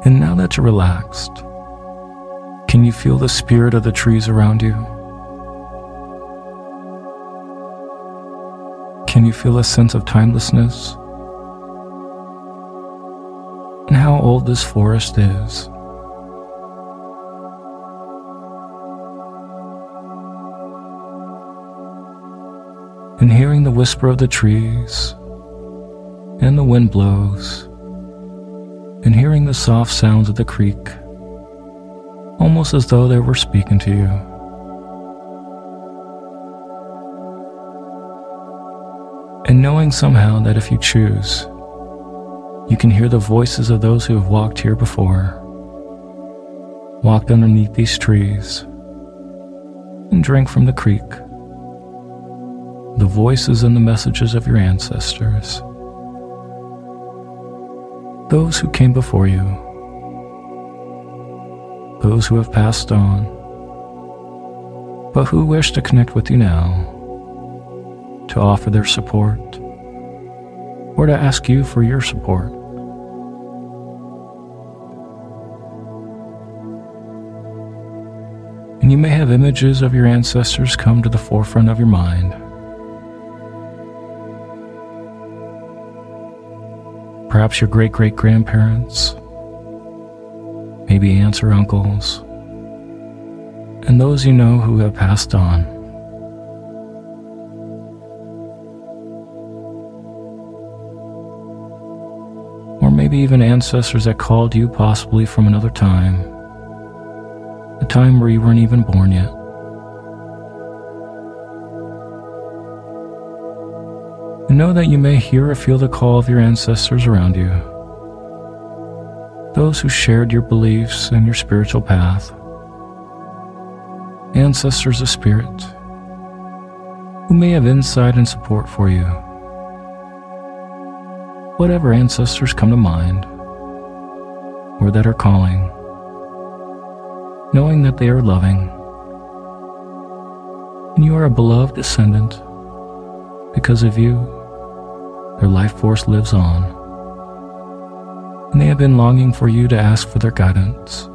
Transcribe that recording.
And now that you're relaxed, can you feel the spirit of the trees around you? Can you feel a sense of timelessness? And how old this forest is? And hearing the whisper of the trees, and the wind blows, and hearing the soft sounds of the creek, almost as though they were speaking to you. And knowing somehow that if you choose, you can hear the voices of those who have walked here before, walked underneath these trees, and drank from the creek, the voices and the messages of your ancestors, those who came before you, those who have passed on, but who wish to connect with you now, to offer their support, or to ask you for your support. And you may have images of your ancestors come to the forefront of your mind. Perhaps your great-great-grandparents, maybe aunts or uncles, and those you know who have passed on. Or maybe even ancestors that called you possibly from another time, a time where you weren't even born yet. And know that you may hear or feel the call of your ancestors around you, those who shared your beliefs and your spiritual path, ancestors of spirit, who may have insight and support for you. Whatever ancestors come to mind, or that are calling, knowing that they are loving, and you are a beloved descendant. Because of you, their life force lives on, and they have been longing for you to ask for their guidance.